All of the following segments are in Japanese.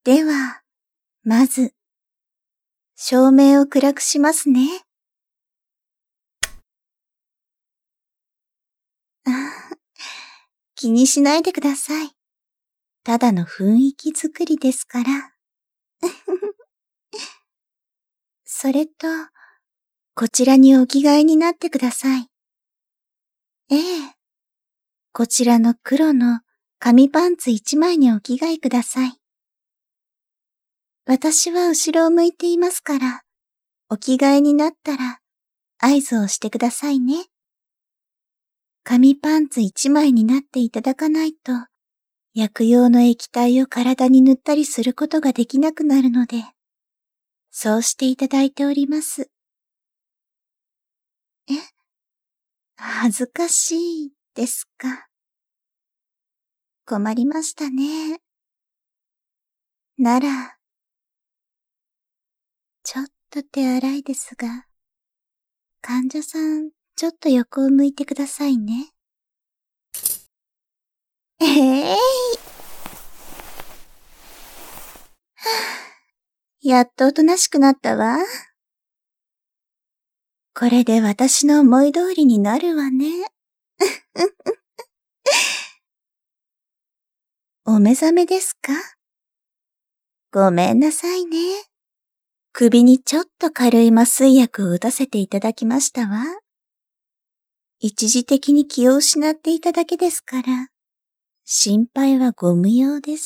では、まず、照明を暗くしますね。気にしないでください。ただの雰囲気作りですから。それと、こちらにお着替えになってください。ええ。こちらの黒の紙パンツ一枚にお着替えください。私は後ろを向いていますから、お着替えになったら合図をしてくださいね。紙パンツ一枚になっていただかないと、薬用の液体を体に塗ったりすることができなくなるので、そうしていただいております。え？恥ずかしいですか？困りましたね。なら、ちょっと手荒いですが、患者さん、ちょっと横を向いてくださいね。やっとおとなしくなったわ。これで私の思い通りになるわね。お目覚めですか？ごめんなさいね。首にちょっと軽い麻酔薬を打たせていただきましたわ。一時的に気を失っていただけですから、心配はご無用です。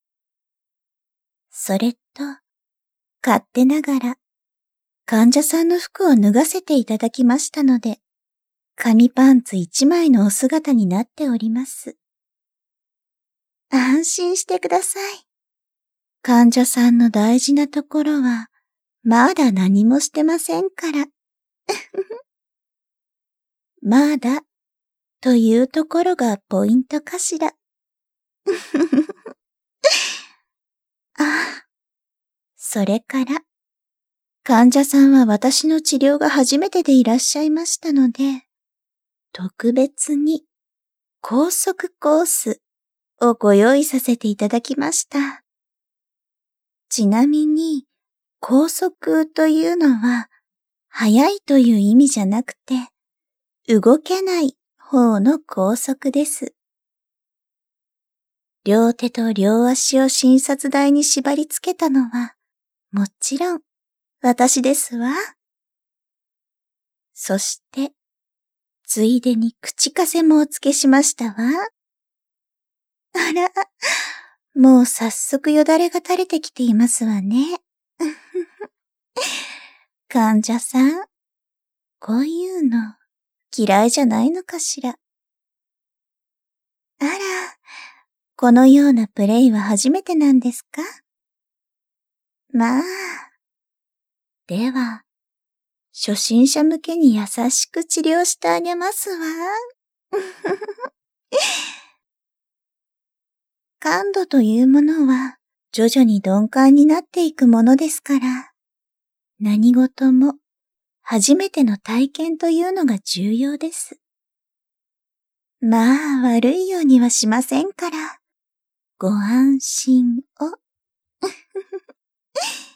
それと、勝手ながら、患者さんの服を脱がせていただきましたので、紙パンツ一枚のお姿になっております。安心してください。患者さんの大事なところは、まだ何もしてませんから。まだ、というところがポイントかしら。それから、患者さんは私の治療が初めてでいらっしゃいましたので、特別に高速コースをご用意させていただきました。ちなみに、高速というのは、速いという意味じゃなくて、動けない方の高速です。両手と両足を診察台に縛り付けたのは、もちろん、私ですわ。そして、ついでに口枷もお付けしましたわ。あら、もう早速よだれが垂れてきていますわね。患者さん、こういうの嫌いじゃないのかしら。あら、このようなプレイは初めてなんですか？まあ。では、初心者向けに優しく治療してあげますわ。感度というものは徐々に鈍感になっていくものですから、何事も初めての体験というのが重要です。まあ悪いようにはしませんから、ご安心を。